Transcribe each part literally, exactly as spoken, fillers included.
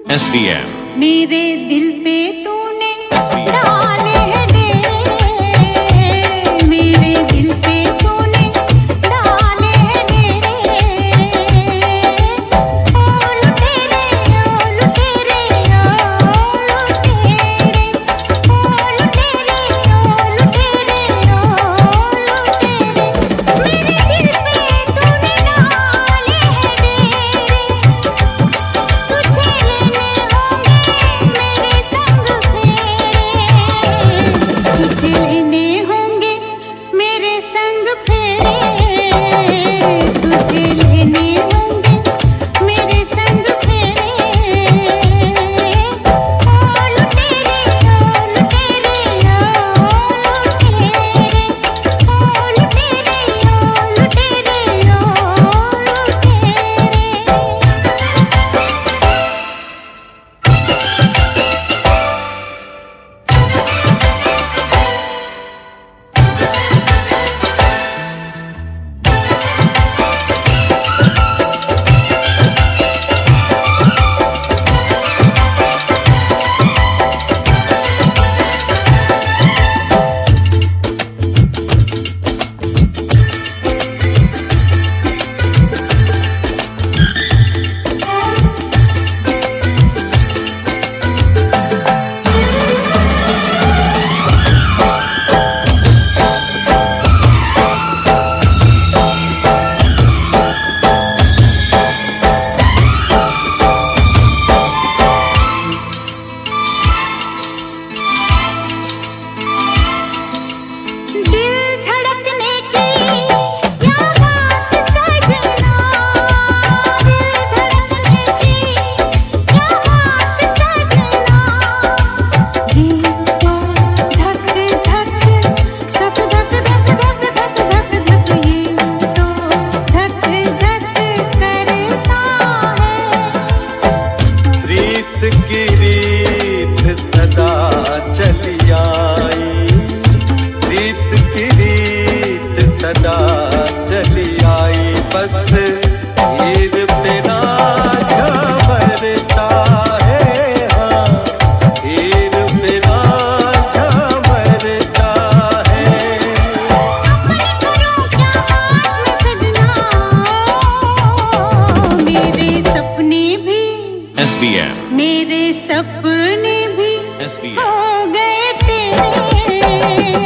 S B M. मेरे दिल पे तूने डाले हैं डेरे, मेरे दिल पे तूने डाले हैं डेरे। ओ लुटेरे ओ लुटेरे ओ लुटेरे, ओ लुटेरे ओ लुटेरे ओ लुटेरे। मेरे दिल पे तूने डाले हैं डेरे, तुझे लेने होंगे मेरे संग फेरे, तुझे लेने होंगे मेरे संग फेरे, तुझे लेने होंगे मेरे सपने भी हो गए तेरे।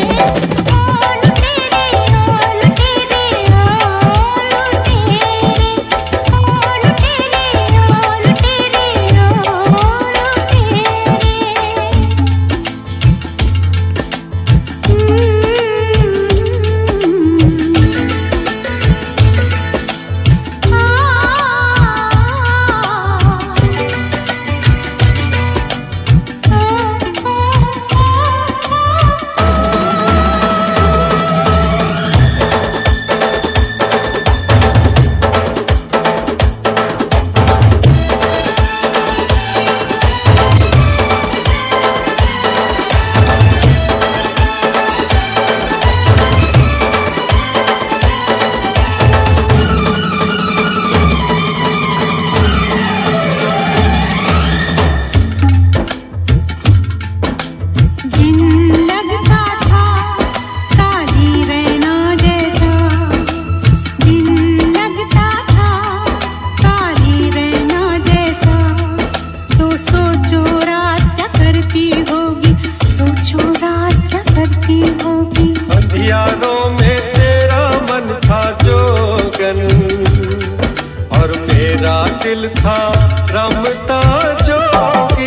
दिल था रमता जोगी,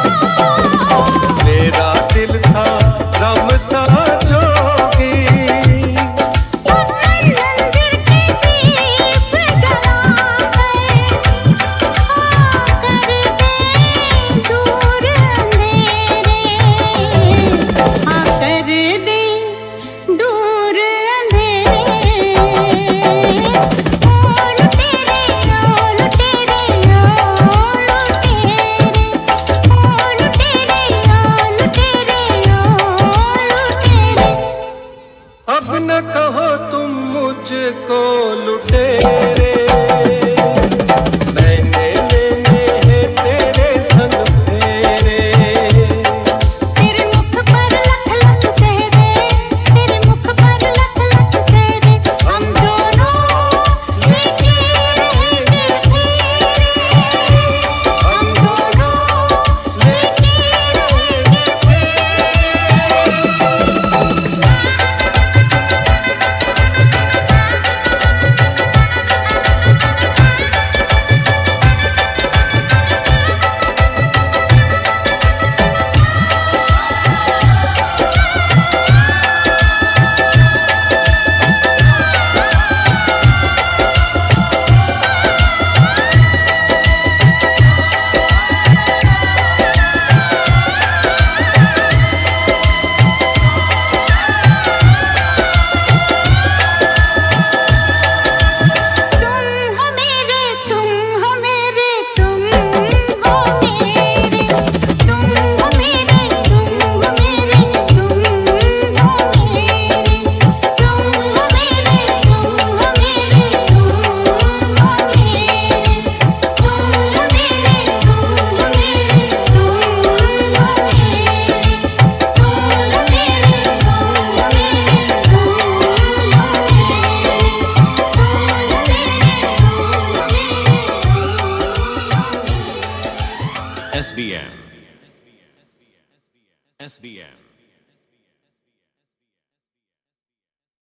मेरा दिल था रमता जोगी। मंदिर के दीप जलाकर आकर दे दूर अंधेरे, आकर दे दूर अंधेरे। ओ लुटेरे ओ लुटेरे ओ लुटेरे। S B M S B M